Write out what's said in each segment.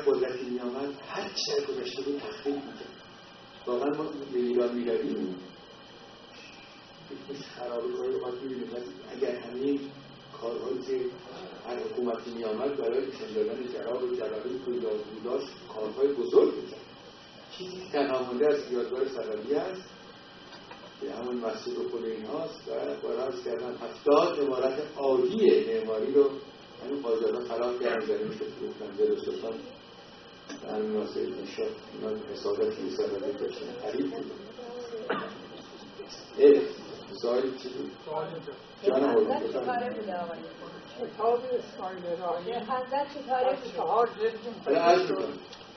قدرتی می آمد هر چی در گذشته بود تخریب می‌کرد. واقعا ما به ایران می‌رویم یک خرابه کاری رو باید می‌بینیم. اگر همین کارهایی که هر حکومتی می آمد برای نشان دادن جلال و جلالی و یادبوداش کارهای بزرگ می‌کرد. چیزی که تنها مونده از یادگار صفوی است که همون مسجد و خود اینهاست و باراز کردن 70 عمارت عالی معماری رو همین قاجارها خراب کردن. زمین شد گفتن زل سلطان در همین واسه انشاء اینا حساباتی صفوی داشتن خرید بود. سوال چی بود؟ جان آقای چه کاره بوده آقای؟ کتاب اسماعیل راهی حضرت چه کاره بوده؟ 4 جلد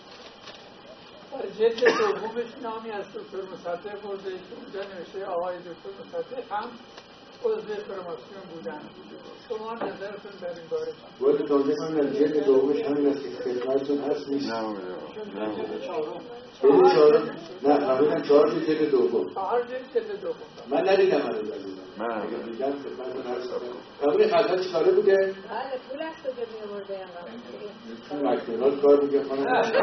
جلد دومش نامی از دکتر مصدق برده که اونجا نوشته آقای دکتر مصدق هم عضو فرماسیون بودن. شما نظرتون در این باره چیست؟ باید توضیح کنم در جلد دومش همین است که خدمتتون هست نیست. جلد چهارم نه قبلا 4 جلد دوم 4 جلد دوم من ندیدم هنوز عزیزم. اگه دیدم خدمتتون هست. قبل خدمت چی کاره بوده؟ بله پول از کجا می‌آورده اینقدر؟ چون مکدونالد کار میگه خانم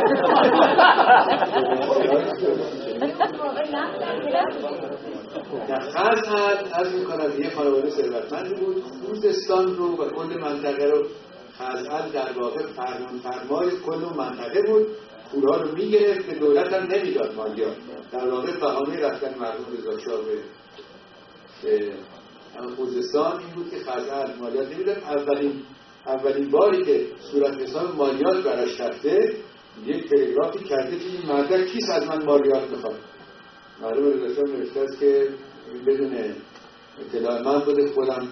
در خزعل از میکنم یه خانواده ثروتمندی بود. خوزستان رو و کل منطقه رو خزعل در واقع فرمانفرمای کل منطقه بود. پولها رو میگرفت به دولت هم نمیداد مالیات. در واقع بهانه رفتن مرحوم رضا شاه به خوزستان این بود که خزعل مالیات نمیداد. اولین باری که صورت حساب مالیات براش رفته یک تلگرافی کرده که این مدرک کیست از من مالیات میخواد. معلوم رضا شاه نوشته است که بدون اطلاع من خودم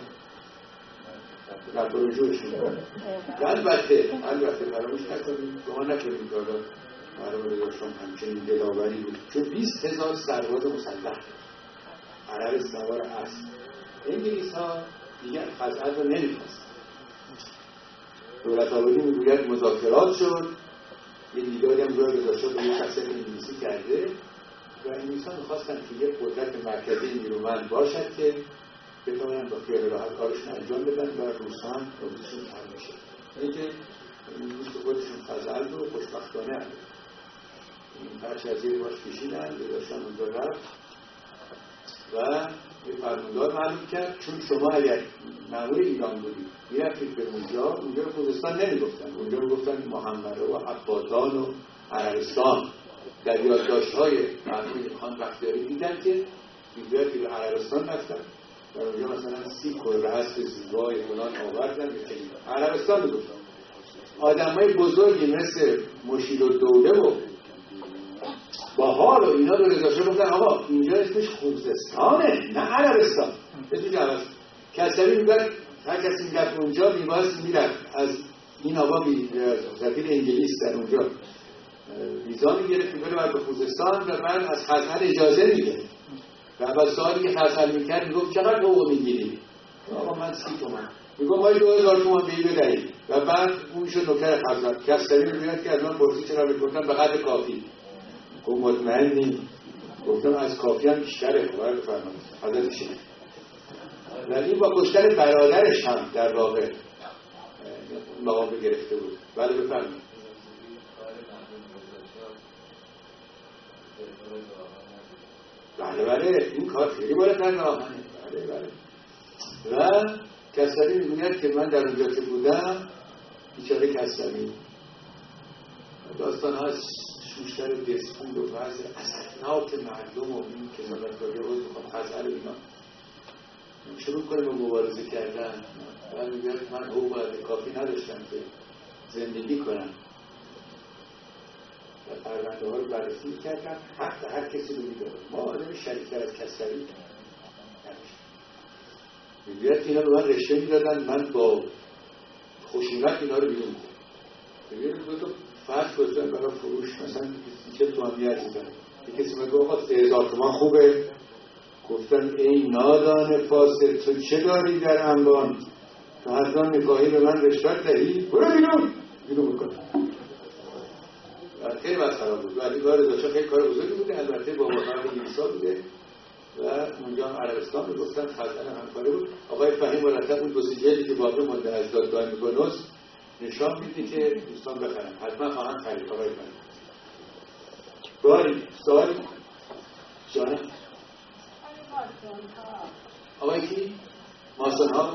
رفت رجوعش میکنم. البته فراموش نکنید شما نکنید که حالا معلوم رضا شاه همچنین دلاوری بود چون 20,000 سرباز مسلح عرب سوار اسب. انگلیس ها دیگر خزعل رو نمیخواست. دولت آبادی میگوید مذاکرات شد. یه دیداری هم روی رضا شاه به یک شخصیت انگلیسی کرده و انگلیس ها میخواستن که یک قدرت مرکزی نیرومند باشد که بتوانند با خیال راحت کارشون انجام بدن و روس هم روزشون کم میشه. اینکه دوست خودشون خزعل رو خوشبختانه هم این هرچی از زیر باش کشیدن رضا شاه اونجا رفت و یه فرماندار معلوم کرد چون شما اگر مأمور ایران بودید میرفتید به اونجا رو خوزستان نمیگفتن. اونجا رو گفتن محمده و عبادان و عربستان. در یادداشت‌های مرحوم خان بختیاری دیدن که دیگری به عربستان رفتن در اونجا مثلا 30 کره اسب زیبای فلان آوردن به عربستان میگفتن. آدمای بزرگی مثل مشیر الدوله و باحال و اینا رو رضا شاه گفتن آقا اینجا اسمش خوزستانه نه عربستان. اسمش عربستان. کسری میگن هر کسی میرفت اونجا میبایست میرفت از این آقا سفیر انگلیس در اونجا ویزا میگرفت میبره باید به خوزستان و بعد از خزعل اجازه میگرفت و بعد سوالی که خزعل میکرد میگفت چقدر حقوق میگیری؟ آقا من 30 تومن. میگفت ما 2000 تومن به این بدهید و بعد اون میشه نوکر خزعل. کسری میگوید که از من پرسی چرا میگفتن به قدر کافی. گفت مطمئن نیم. گفتم از کافی هم بیشتره. باید بفرمایید حضرت شیخ ولی با کشتن برادرش هم در واقع مقام گرفته بود. بله بفرمایید. بله این کار خیلی بالاتر آهنه. بله و کسری میگوید که من در اونجا که بودم بیچاره کسری داستان ها شوشتر دسپول و وضع اثرناک مردم و این که مدرکاری روز میخواد خزعل و اینا شروع کنه به مبارزه کردن و میگوید من حقوق کافی نداشتم که زندگی کنم و پرونده ها رو بررسی کردم حق هر کسی رو میدارم. ما آدم شریکتر از کسری نداشتم. میگوید اینا به من رشته میدادن من با خشونت اینا رو بیرون کنم. میگوید تو فرض گذاشتن برای فروش مثلا 30 تومن میارزیدن. یه کسی میگه آقا 3000 تومن خوبه. گفتن ای نادان فاسد تو چه داری در انبان تو حضران نکاهی به من رشوت دهی برو بیرون بکن. خیلی مسئله بود ولی کار رضا شاه خیلی کار بزرگی بوده. البته با موافقت انگلیس‌ها بوده و اونجا عربستان رو گفتن خزعل همکاره بود. آقای فهیم مرتب اون 2 جلدی که باقی مونده از دادگاه میکنوس نشان میده که دوستان بخرن، حتما خواهند خرید. آقای من باری سوال جانم آقای کی؟ ماسون ها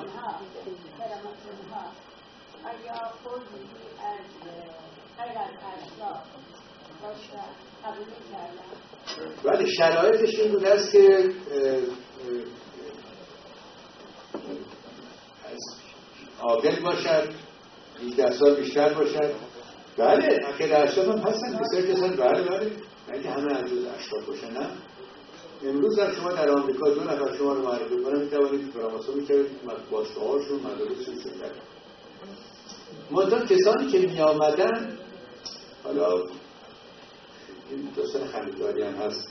اگر خودی از غیر از اشیا باشه قبول کردن. بله شرایطش این بوده است که عاقل باشد، 18 سال بیشتر باشد. بله اگه در اشراف هم هستن بسیار کسان. بله نه که همه از روز اشراف باشن. نه امروز هم شما در آمریکا 2 نفر شما رو معرفی کنم میتوانید فراماسون میتوانید باشگاه‌هاشون مدارسشون کردن. منتها کسانی که می آمدن، حالا این داستان خنده‌داری هم هست،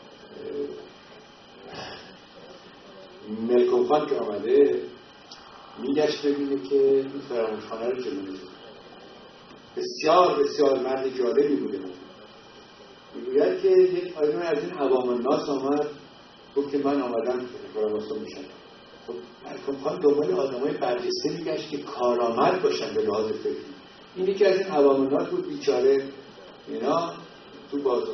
ملکم خان که آمده میگشت ببینه که این فراموشخانه رو چگونه شد. بسیار بسیار مرد جالبی بوده. میگوید که یک آدم از این عوام الناس آمد گفت که من آمدم فراماسون میشم. خب ملکم خان دنبال آدمای برجسته میگشت که کارآمد باشن به لحاظ فکری. این یکی از این عوام الناس بود، بیچاره اینا تو بازار.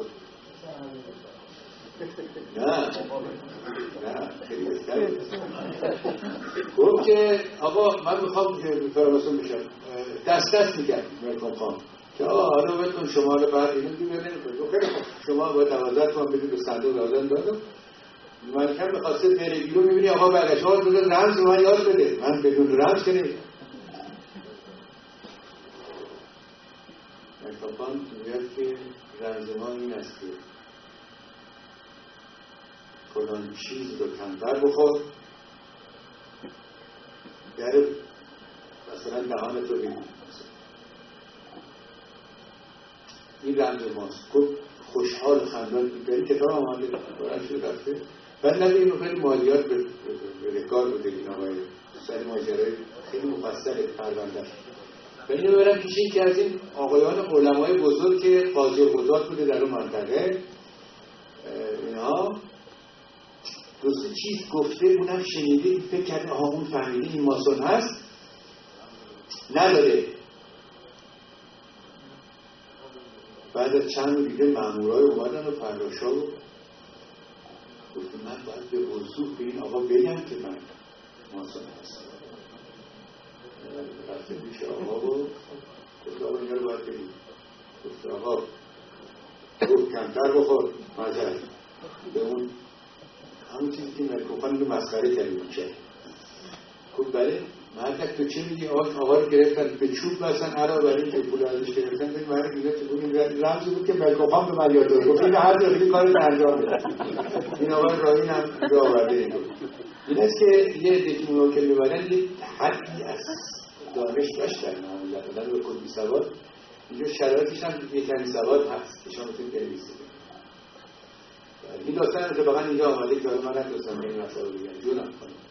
نه خیلی بهتره. گفت که آقا من میخوام فراماسون بشم. دست میگم ملکم خان که آقا حالا بهتون شما رو بعد اینو دیگه نمیکنید. خیلی خوب شما با 12 تومن بدید به صندوق آزاد دادم. ملکم میخواسته بره بیرون، میبینی آقا برگشت آقا بدون رمز من یاد بده. من بدون رمز که نمیدونم. ملکم خان میگوید که رمز ما این است که فلان چیز رو کمتر بخور، یعنی مثلا دهانت رو بگید. این رمز ماست. گفت خوشحال خندان این کتاب آمده برای شده رفته. بعد نبید این رو خیلی مالیات به رکار بوده این آقای سری ماجرای خیلی مفصل پرونده. و این رو برم پیش این که از این آقایان علمای بزرگ که قاضی قضات بوده در اون منطقه، اینها دو سه چیز گفته، اونم شنیده، فکر کرده آها اون فهمیده این ماسون هست، نداده. بعد از چند رو دیگه مامورای اومدن و فراشا رو گفتم من باید به وضوح به این آقا بگم که من ماسون هستم. رفته پیش آقا و گفت آقا اینجا رو باید بگیم. گفت آقا گفت کمتر بخور مزر به اون همون چیزی که ملکم خان رو مسخره کردی میشه. گفت بله مردک تو چه میگی؟ آقا رو گرفتن به چوب بستن علاوه بر این که پول ازش گرفتن. ببین مرد میگه چه بود رمزی بود که ملکم خان به من یاد داد. گفت این هر جا دیگه کارو انجام بده. این آقا راهین هم به آورده این بود. این است که یه عده که میبرن یه حدی از دانش داشتن معمولا به کلی سواد. اینجا شرایطش هم یه کمی سواد هست که شما میتونید بنویسید. این داستان اتفاقا اینجا آمده که من نتونستم این مسئله رو بگم. جونم